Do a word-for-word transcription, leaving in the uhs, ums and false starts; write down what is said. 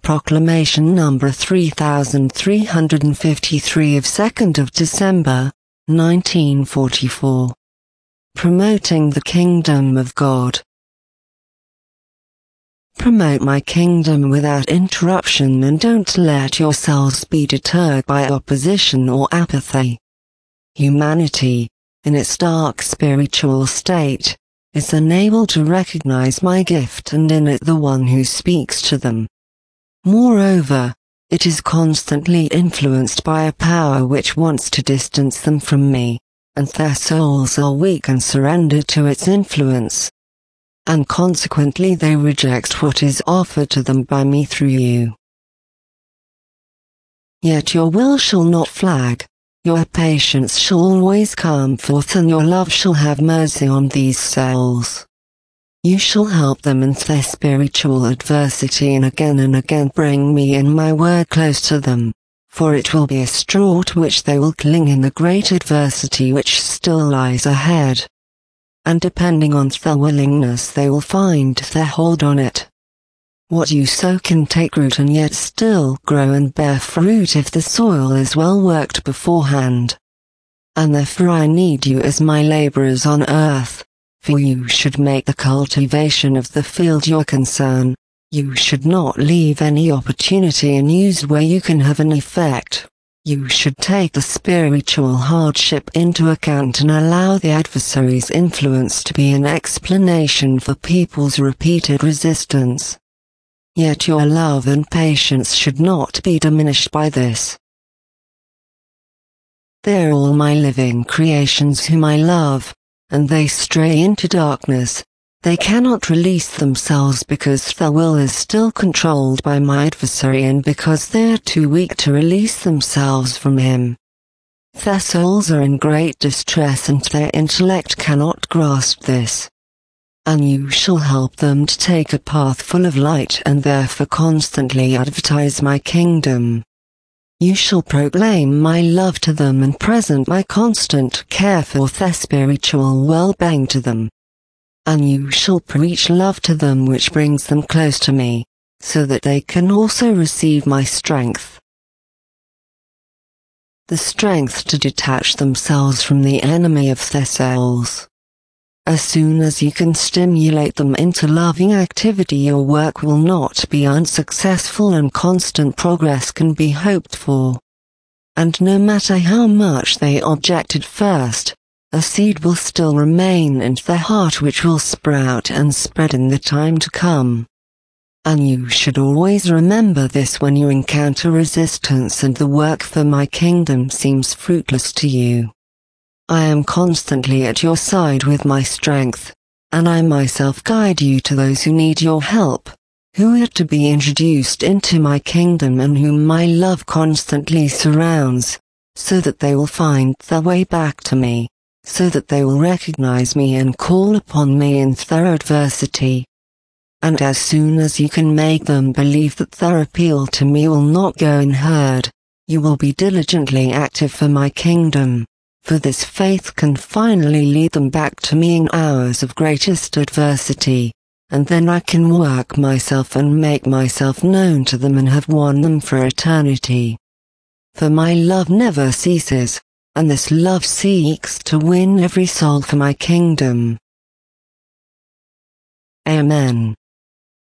Proclamation number three thousand three hundred fifty-three of second of December, nineteen forty-four. Promoting the Kingdom of God. Promote my kingdom without interruption and don't let yourselves be deterred by opposition or apathy. Humanity, in its dark spiritual state, is unable to recognize my gift and in it the one who speaks to them. Moreover, it is constantly influenced by a power which wants to distance them from me, and their souls are weak and surrender to its influence. And consequently they reject what is offered to them by me through you. Yet your will shall not flag, your patience shall always come forth, and your love shall have mercy on these souls. You shall help them in their spiritual adversity and again and again bring me and my word close to them, for it will be a straw to which they will cling in the great adversity which still lies ahead. And depending on their willingness they will find their hold on it. What you sow can take root and yet still grow and bear fruit if the soil is well worked beforehand. And therefore I need you as my laborers on earth, for you should make the cultivation of the field your concern. You should not leave any opportunity unused where you can have an effect. You should take the spiritual hardship into account and allow the adversary's influence to be an explanation for people's repeated resistance. Yet your love and patience should not be diminished by this. They are all my living creations whom I love, and they stray into darkness. They cannot release themselves because their will is still controlled by my adversary and because they are too weak to release themselves from him. Their souls are in great distress and their intellect cannot grasp this. And you shall help them to take a path full of light and therefore constantly advertise my kingdom. You shall proclaim my love to them and present my constant care for their spiritual well-being to them. And you shall preach love to them which brings them close to me, so that they can also receive my strength. The strength to detach themselves from the enemy of their souls. As soon as you can stimulate them into loving activity, your work will not be unsuccessful and constant progress can be hoped for. And no matter how much they object at first, a seed will still remain in their heart which will sprout and spread in the time to come. And you should always remember this when you encounter resistance and the work for my kingdom seems fruitless to you. I am constantly at your side with my strength, and I myself guide you to those who need your help, who are to be introduced into my kingdom and whom my love constantly surrounds, so that they will find their way back to me, so that they will recognize me and call upon me in their adversity. And as soon as you can make them believe that their appeal to me will not go unheard, you will be diligently active for my kingdom. For this faith can finally lead them back to me in hours of greatest adversity, and then I can work myself and make myself known to them and have won them for eternity. For my love never ceases, and this love seeks to win every soul for my kingdom. Amen.